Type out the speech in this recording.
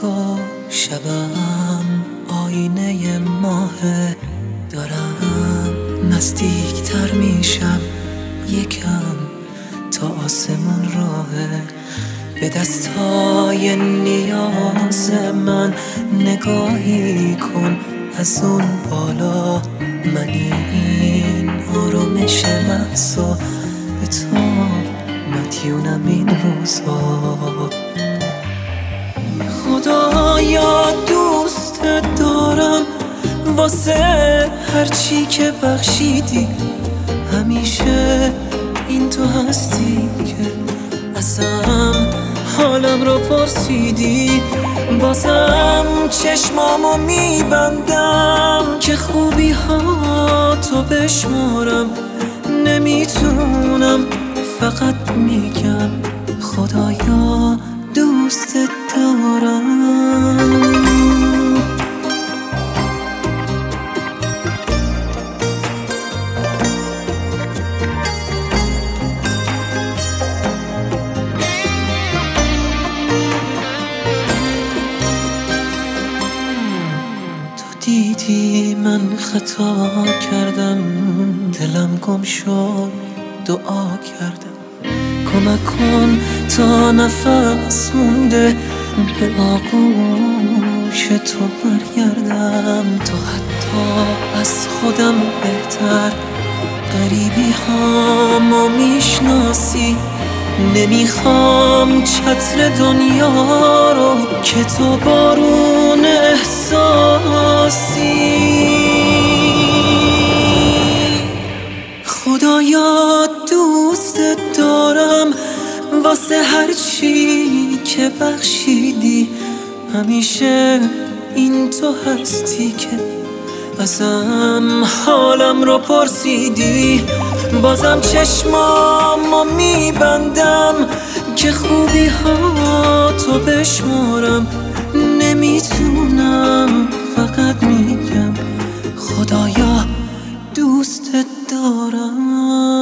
تو شبم آینه ماهه، دارم نزدیکتر میشم یکم تا آسمون راهه. به دستای نیاز من نگاهی کن از اون بالا، من این آرامش محضا به تو مدیونم این روزا. خدایا دوست دارم واسه هرچی که بخشیدی، همیشه این تو هستی که ازم حالم رو پرسیدی. بازم چشمامو میبندم که خوبی ها تو بشمارم، نمیتونم فقط میگم خدایا دوست دارم. دیدی من خطا کردم، دلم گم شد دعا کردم، کمک کن تا نفس مونده به آغوش تو برگردم. تو حتی از خودم بهتر غریبی هامو میشناسی، نمیخوام چتر دنیا رو که تو بارون احساسی. خدایا دوست دارم واسه هرچی که بخشیدی، همیشه این تو هستی که ازم حالم رو پرسیدی. بازم چشمامو میبندم که خوبی ها تو بشمارم، نمیتونم فقط میگم خدایا دوست دارم.